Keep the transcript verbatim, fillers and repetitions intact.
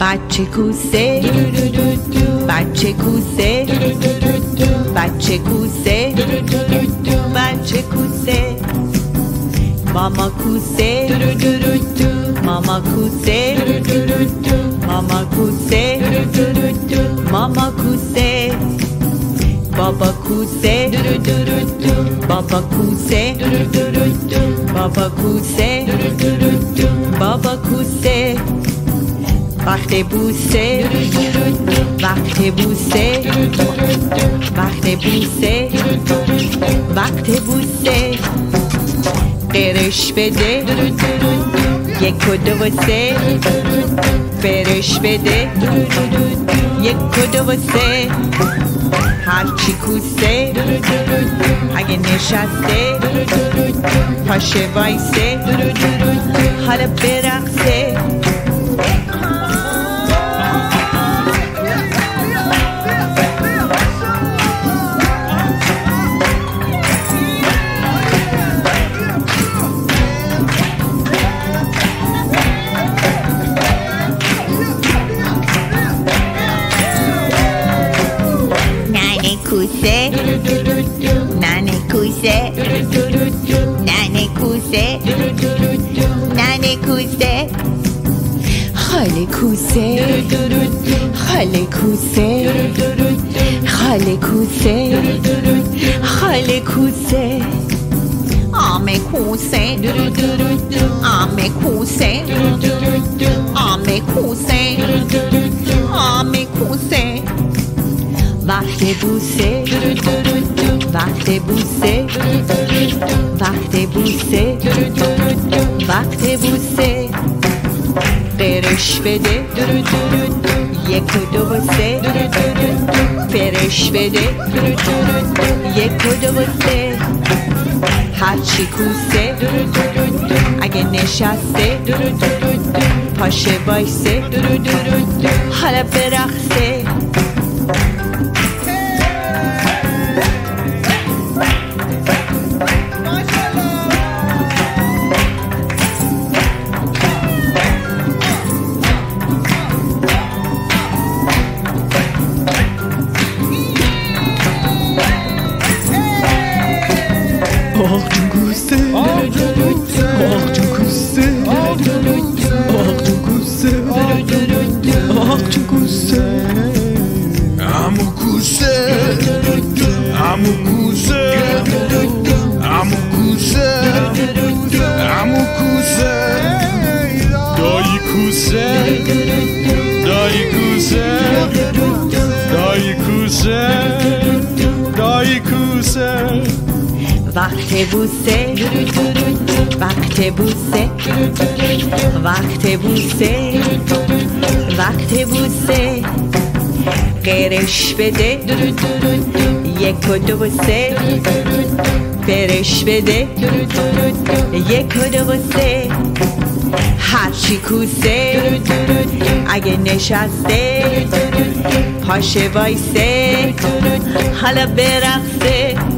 بچه کوسه بچه کوسه بچه کوسه بچه کوسه ماما کوسه ماما کوسه ماما کوسه ماما کوسه بابا کوسه بابا کوسه بابا کوسه بابا کوسه وقت بوسه وقت بوسه وقت بوسه وقت بوسه قرش بده یک و دو و سه فرش بده یک و دو و سه هرچی کوسه اگه نشسته پاشه وایسه حالا برقصه کوسه ننه کوسه ننه کوسه ننه کوسه خاله کوسه خاله کوسه خاله کوسه خاله کوسه آمه کوسه آمه کوسه آمه کوسه آمه کوسه وقت بوسه وقت بوسه وقت بوسه وقت بوسه قرش بده یک و دو و سه فرش بده یک و دو و سه هرچی کوسه اگه نشسته پاشه وایسه حالا برقصه آخ جون کوسه آخ جون کوسه آخ جون کوسه آخ جون کوسه عمو کوسه عمو کوسه عمو کوسه عمو کوسه دایی کوسه دایی کوسه دایی کوسه دایی کوسه وقت بوسه وقت بوسه وقت بوسه وقت بوسه قرش بده یک و دو و سه فرش بده یک و دو و سه هرچی کوسه اگه نشسته پاشه وایسه حالا برقصه